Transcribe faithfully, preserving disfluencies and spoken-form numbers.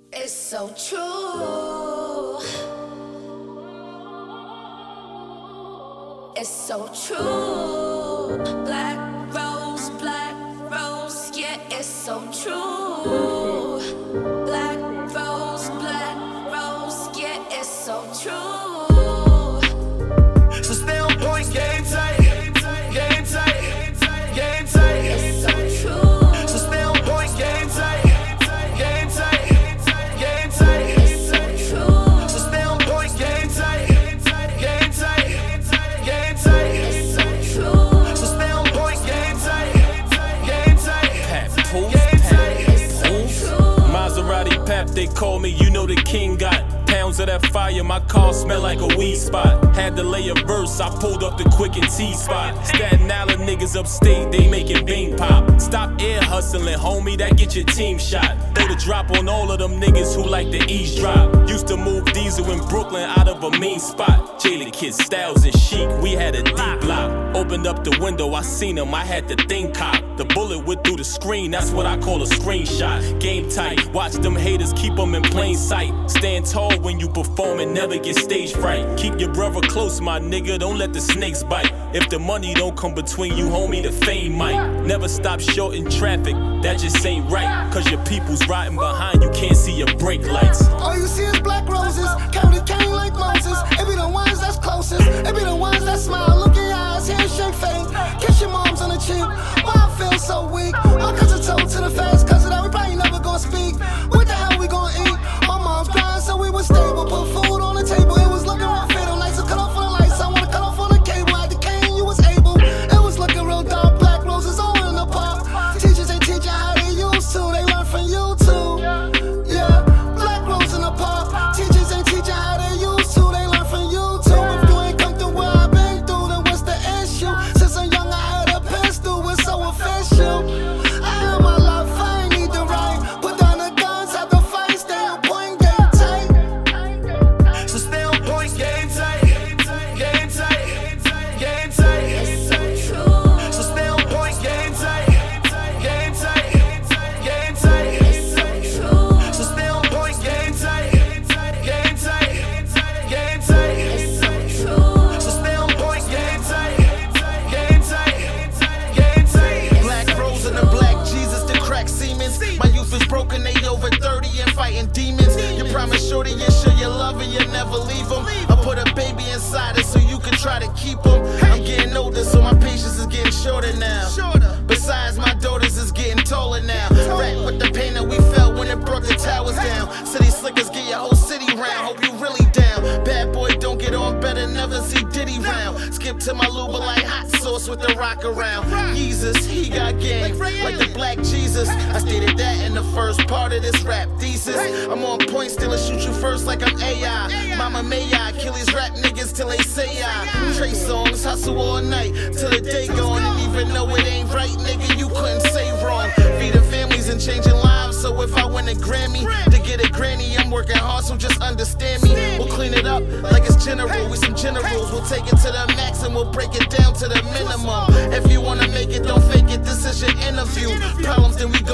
It's so true. It's so true. Black rose, black rose, yeah, it's so true. Black rose, black rose, yeah, it's so true. So stay on point, game tight, game tight, game tight. It's so true. So stay on point, game tight, game tight, game tight. It's so true. So stay on point, game tight, game tight, game tight. It's so true. So stay on point, game tight, game tight. Pap, poof, Game pap, tight. It's so poof. true. Maserati Pap, they call me, you know the king got pounds of that fire, my car smell like a weed spot. Had to lay a verse, I pulled up the quick and T-spot. Staten Island niggas upstate, they making Bing pop. Stop air hustling, homie, that get your team shot. Throw the drop on all of them niggas who like to eavesdrop. Used to move diesel in Brooklyn out of a mean spot. Jayla Kids, Styles and Chic, we had a deep block. Opened up the window, I seen him, I had the thing cocked. The bullet went through the screen, that's what I call a screenshot. Game tight, watch them haters, keep them in plain sight. Stand tall when you perform and never get stage fright. Keep your brother close, my nigga, don't let the snakes bite. If the money don't come between you, homie, the fame might. Never stop short in traffic, that just ain't right. Cause your people's riding behind you, can't see your brake lights. All you see is black roses, counted cane like Moses. It be the ones that's closest, it be the ones that smile. Look in your eyes, handshake fake. Kiss your moms on the cheek. Why I feel so weak? My cousin told to the face, cause of that we probably never gonna speak. What the hell we gonna eat? My mom's crying, so we was stable. Put food on the table, it was looking rough. Fatal nights, so cut off on the lights. I wanna cut off on the cable. At the cane, you was able. It was looking real dark. Black roses all in the park. Teachers ain't teaching how they used to. They learn from you too. Yeah, black rose in the park. Teachers ain't teaching how they used to. They learn from you too. If you ain't come through where I've been through, then what's the issue? Since I'm young, I had a pistol. It's so official. I am my life, I ain't need the right. Put down the guns, have the fight. Stay on point, game tight. So stay on point, game tight, game tight, game tight. It's so true. So stay on point, game tight, game tight, game tight. It's so true. So stay on point, game tight, game tight, game tight. It's so true. So stay on point, game tight, game tight, game tight. Black rose and the black Jesus, the crack Siemens. My youth is broken, they over thirty and fighting demons. You promise shorty you show your love and you never leave them. I put a baby inside it so you can try to keep them. I'm getting older, so my patience is getting shorter now. Besides, my daughters is getting taller now. Rap with the pain that we felt when it brought the towers down. City slickers get your whole city round. Hope you really down. Bad boy, don't get on better, never see Diddy round. Skip to my Luba like hot sauce with the rock around. Jesus, he got game, like the black Jesus. I stated that in the first part of this rap thesis. I'm on point, still I shoot you first like I'm A I. Mama may I kill these rap niggas till they say I. Trey songs, hustle all night till the day gone. And even though it ain't right, nigga, you couldn't say wrong. Feeding families and changing lives, so if I win a Grammy, to get a granny, I'm working hard, so just understand me. We'll clean it up like it's general, we some generals. We'll take it to the max and we'll break it down to the minimum. If you wanna make it, don't fake it, this is your interview. Problems, then we